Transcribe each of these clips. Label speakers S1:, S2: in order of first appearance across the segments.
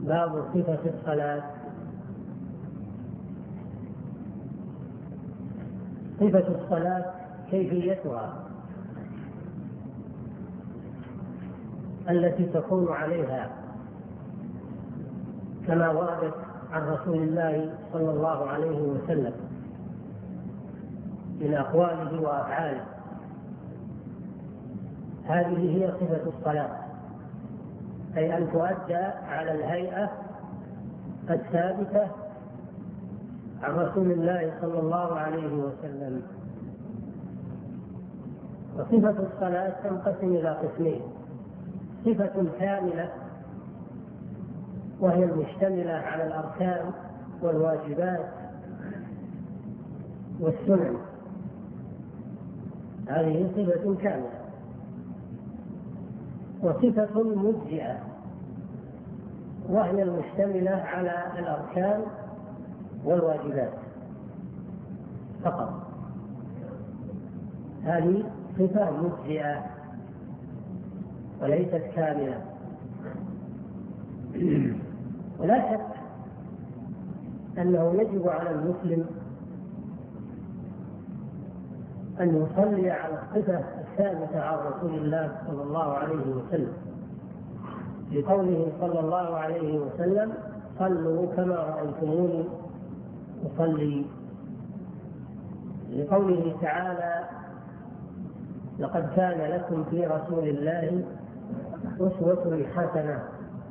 S1: باب صفة الصلاة. صفة الصلاة كيفيتها التي تكون عليها كما وردت عن رسول الله صلى الله عليه وسلم من أقواله وأفعاله. هذه هي صفة الصلاة، أي أن تؤدى على الهيئة الثابتة عن رسول الله صلى الله عليه وسلم. وصفة الصلاة تنقسم إلى قسمين: صفة كاملة وهي المشتملة على الأركان والواجبات والسنن، هذه صفة كاملة. وصفة مجزئة وهي المشتملة على الأركان والواجبات فقط، هذه صفة مجزئة وليست كاملة. ولا شك أنه يجب على المسلم أن يصلي على الصفة الثابتة عن رسول الله صلى الله عليه وسلم، لقوله صلى الله عليه وسلم: صلوا كما رأيتموني أصلي. لقوله تعالى: لقد كان لكم في رسول الله أسوة حسنة.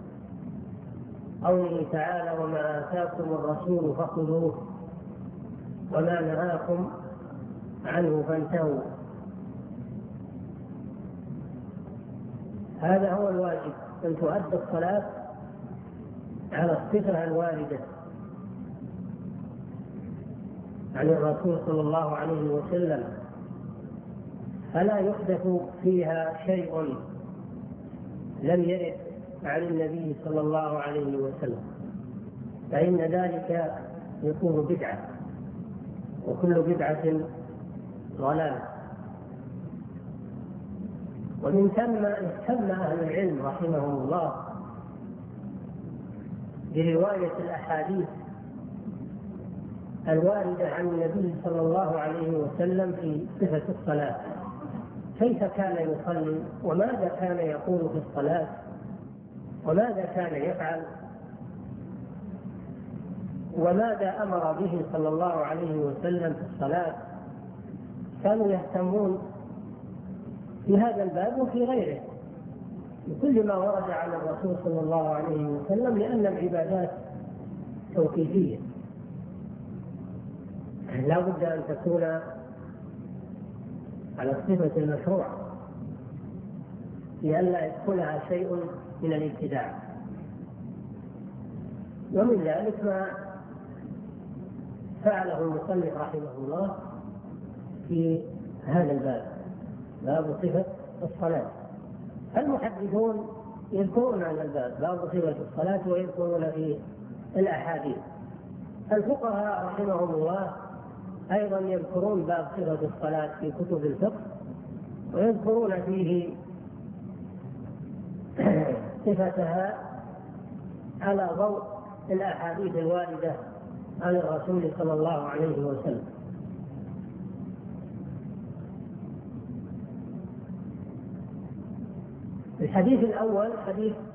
S1: قوله تعالى: وما آتاكم الرسول فخذوه وما نهاكم عنه فانتهوا. هذا هو الواجب، أن تؤدى الصلاة على الصفة الواردة عن الرسول صلى الله عليه وسلم، فلا يحدث فيها شيء لم يرد عن النبي صلى الله عليه وسلم، فإن ذلك يكون بدعة، وكل بدعة ضلالة. ومن ثم اهتم أهل العلم رحمهم الله برواية الأحاديث الواردة عن النبي صلى الله عليه وسلم في صفة الصلاة، كيف كان يصلي، وماذا كان يقول في الصلاة، وماذا كان يفعل، وماذا أمر به صلى الله عليه وسلم في الصلاة. كانوا يهتمون في هذا الباب وفي غيره بكل ما ورد عن الرسول صلى الله عليه وسلم، لأن العبادات توقيفية، لا بد أن تكون على الصفة المشروعة لئلا يدخلها شيء من الابتداع. ومن ذلك ما فعله المصنف رحمه الله في هذا الباب، باب صفة الصلاة. المحدثون يذكرون عن الباب باب صفة الصلاة ويذكرون في الأحاديث. الفقهاء رحمهم الله أيضا يذكرون باب صفة الصلاة في كتب الفقه، ويذكرون فيه صفتها على ضوء الأحاديث الواردة عن الرسول صلى الله عليه وسلم. الحديث الأول حديث